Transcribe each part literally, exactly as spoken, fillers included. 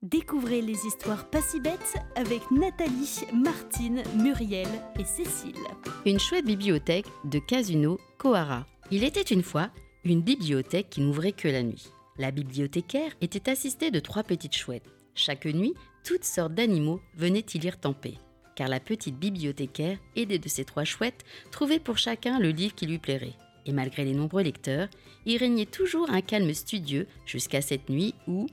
Découvrez les histoires pas si bêtes avec Nathalie, Martine, Muriel et Cécile. Une chouette bibliothèque de Kazuno Kohara. Il était une fois une bibliothèque qui n'ouvrait que la nuit. La bibliothécaire était assistée de trois petites chouettes. Chaque nuit, toutes sortes d'animaux venaient y lire en paix. Car la petite bibliothécaire, aidée de ses trois chouettes, trouvait pour chacun le livre qui lui plairait. Et malgré les nombreux lecteurs, il régnait toujours un calme studieux jusqu'à cette nuit où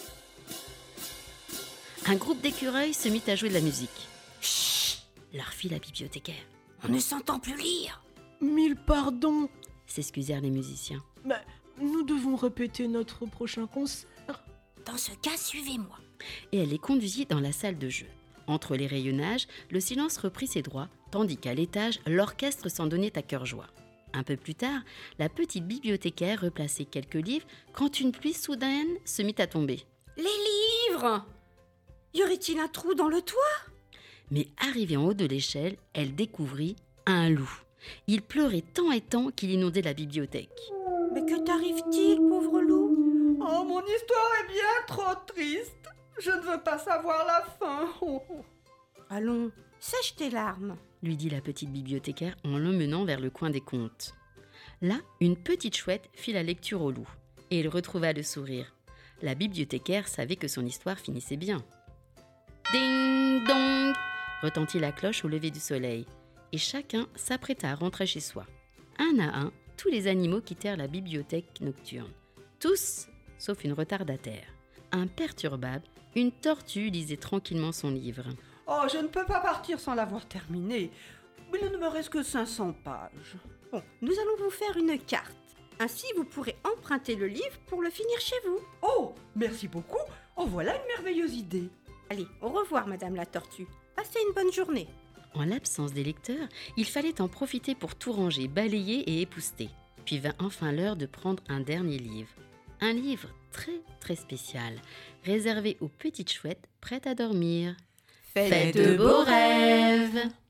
un groupe d'écureuils se mit à jouer de la musique. « Chut !» leur fit la bibliothécaire. « On ne s'entend plus lire !» Mille pardons, s'excusèrent les musiciens. Mais nous devons répéter notre prochain concert. Dans ce cas, suivez-moi. Et elle les conduisit dans la salle de jeu. Entre les rayonnages, le silence reprit ses droits, tandis qu'à l'étage, l'orchestre s'en donnait à cœur joie. Un peu plus tard, la petite bibliothécaire replaçait quelques livres quand une pluie soudaine se mit à tomber. « Les livres ! Y aurait-il un trou dans le toit ?» Mais arrivée en haut de l'échelle, elle découvrit un loup. Il pleurait tant et tant qu'il inondait la bibliothèque. « Mais que t'arrive-t-il, pauvre loup ?»« Oh, mon histoire est bien trop triste. Je ne veux pas savoir la fin. Oh, oh. » « Allons, sèche tes larmes, » lui dit la petite bibliothécaire en l'emmenant vers le coin des contes. Là, une petite chouette fit la lecture au loup, et il retrouva le sourire. La bibliothécaire savait que son histoire finissait bien. Ding dong, retentit la cloche au lever du soleil, et chacun s'apprêta à rentrer chez soi. Un à un, tous les animaux quittèrent la bibliothèque nocturne. Tous, sauf une retardataire. Imperturbable, une tortue lisait tranquillement son livre. « Oh, je ne peux pas partir sans l'avoir terminé. Il ne me reste que cinq cents pages. » Bon, nous allons vous faire une carte. Ainsi, vous pourrez emprunter le livre pour le finir chez vous. Oh, merci beaucoup. Oh, voilà une merveilleuse idée. Allez, au revoir, Madame la Tortue. Passez une bonne journée. En l'absence des lecteurs, il fallait en profiter pour tout ranger, balayer et épousseter. Puis vint enfin l'heure de prendre un dernier livre. Un livre très très spécial, réservé aux petites chouettes prêtes à dormir. Faites de beaux rêves!